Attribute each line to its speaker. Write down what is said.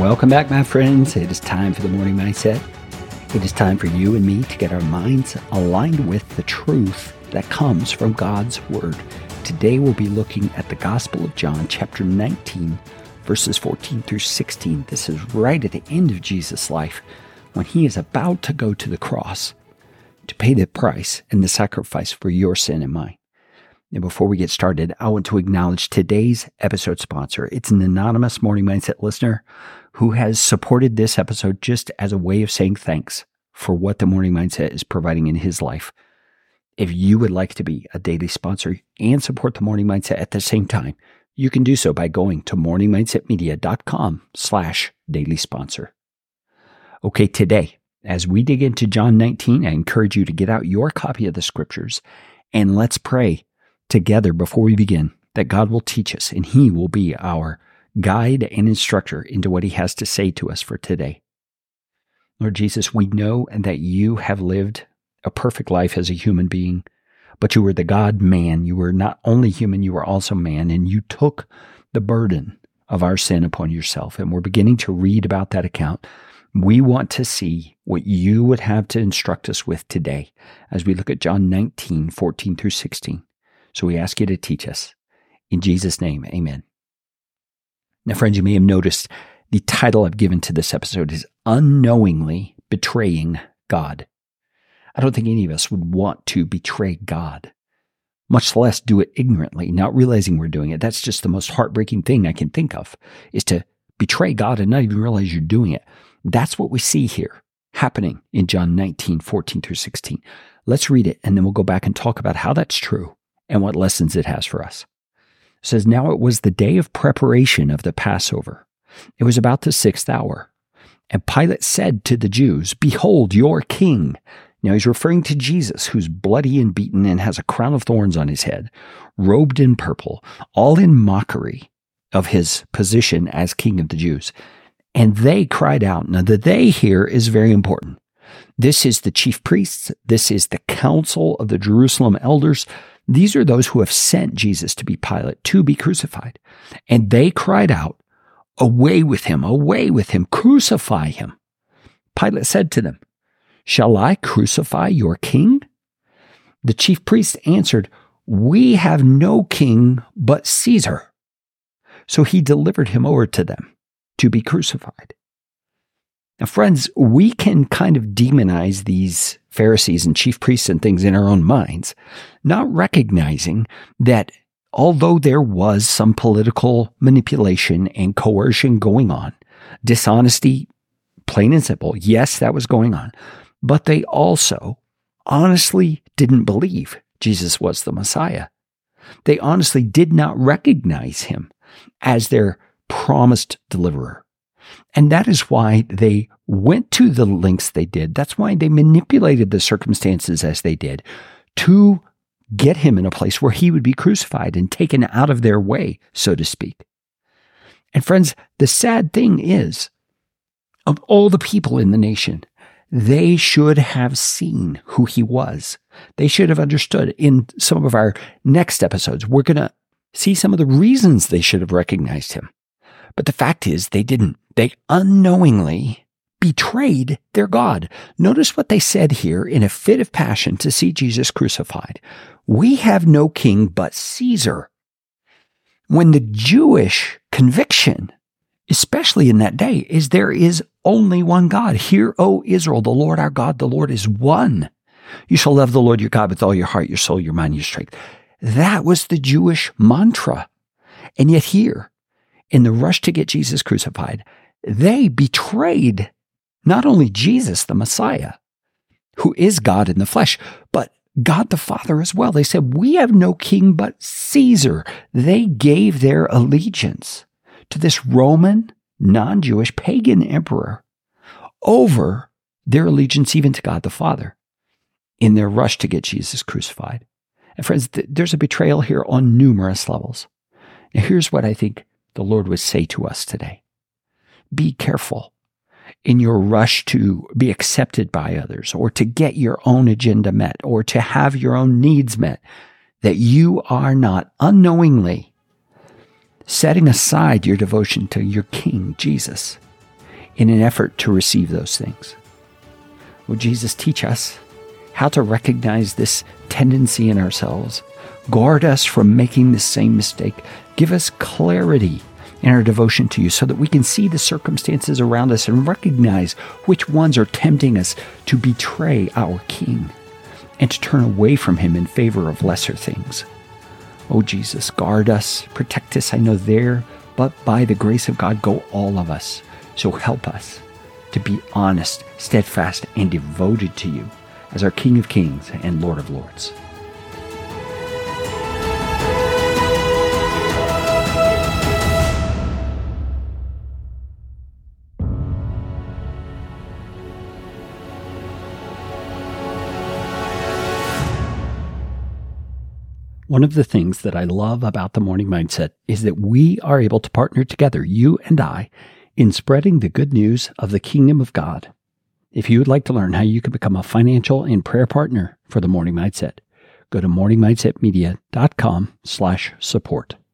Speaker 1: Welcome back, my friends. It is time for the Morning Mindset. It is time for you and me to get our minds aligned with the truth that comes from God's Word. Today we'll be looking at the Gospel of John, chapter 19, verses 14 through 16. This is right at the end of Jesus' life when he is about to go to the cross to pay the price and the sacrifice for your sin and mine. And before we get started, I want to acknowledge today's episode sponsor. It's an anonymous Morning Mindset listener who has supported this episode just as a way of saying thanks for what the Morning Mindset is providing in his life. If you would like to be a daily sponsor and support the Morning Mindset at the same time, you can do so by going to morningmindsetmedia.com/daily sponsor. Okay, today, as we dig into John 19, I encourage you to get out your copy of the scriptures and let's pray together before we begin that God will teach us and he will be our guide and instructor into what he has to say to us for today. Lord Jesus, we know that you have lived a perfect life as a human being, but you were the God-man. You were not only human, you were also man, and you took the burden of our sin upon yourself. And we're beginning to read about that account. We want to see what you would have to instruct us with today as we look at John 19, 14 through 16. So we ask you to teach us. In Jesus' name, amen. Now, friends, you may have noticed the title I've given to this episode is Unknowingly Betraying God. I don't think any of us would want to betray God, much less do it ignorantly, not realizing we're doing it. That's just the most heartbreaking thing I can think of, is to betray God and not even realize you're doing it. That's what we see here happening in John 19, 14 through 16. Let's read it, and then we'll go back and talk about how that's true and what lessons it has for us. It says, "Now it was the day of preparation of the Passover. It was about the 6th hour. And Pilate said to the Jews, 'Behold your king.'" Now he's referring to Jesus, who's bloody and beaten and has a crown of thorns on his head, robed in purple, all in mockery of his position as king of the Jews. And they cried out. Now the "they" here is very important. This is the chief priests. This is the council of the Jerusalem elders. These are those who have sent Jesus to be Pilate, to be crucified. And they cried out, away with him, crucify him." Pilate said to them, "Shall I crucify your king?" The chief priests answered, "We have no king but Caesar." So he delivered him over to them to be crucified. Now, friends, we can kind of demonize these Pharisees and chief priests and things in our own minds, not recognizing that although there was some political manipulation and coercion going on, dishonesty, plain and simple, yes, that was going on, but they also honestly didn't believe Jesus was the Messiah. They honestly did not recognize him as their promised deliverer. And that is why they went to the lengths they did. That's why they manipulated the circumstances as they did to get him in a place where he would be crucified and taken out of their way, so to speak. And friends, the sad thing is, of all the people in the nation, they should have seen who he was. They should have understood. In some of our next episodes, we're going to see some of the reasons they should have recognized him. But the fact is, they didn't. They unknowingly betrayed their God. Notice what they said here in a fit of passion to see Jesus crucified. "We have no king but Caesar." When the Jewish conviction, especially in that day, is there is only one God. "Hear, O Israel, the Lord our God, the Lord is one. You shall love the Lord your God with all your heart, your soul, your mind, your strength." That was the Jewish mantra. And yet here, in the rush to get Jesus crucified, they betrayed not only Jesus, the Messiah, who is God in the flesh, but God the Father as well. They said, "We have no king but Caesar." They gave their allegiance to this Roman, non-Jewish, pagan emperor over their allegiance even to God the Father in their rush to get Jesus crucified. And friends, there's a betrayal here on numerous levels. Now, here's what I think the Lord would say to us today. Be careful in your rush to be accepted by others or to get your own agenda met or to have your own needs met, that you are not unknowingly setting aside your devotion to your King, Jesus, in an effort to receive those things. Would Jesus teach us how to recognize this tendency in ourselves? Guard us from making the same mistake. Give us clarity in our devotion to you so that we can see the circumstances around us and recognize which ones are tempting us to betray our King and to turn away from him in favor of lesser things. Oh, Jesus, guard us, protect us. I know there, but by the grace of God, go all of us. So help us to be honest, steadfast, and devoted to you as our King of Kings and Lord of Lords. One of the things that I love about the Morning Mindset is that we are able to partner together, you and I, in spreading the good news of the kingdom of God. If you would like to learn how you can become a financial and prayer partner for the Morning Mindset, go to morningmindsetmedia.com/support.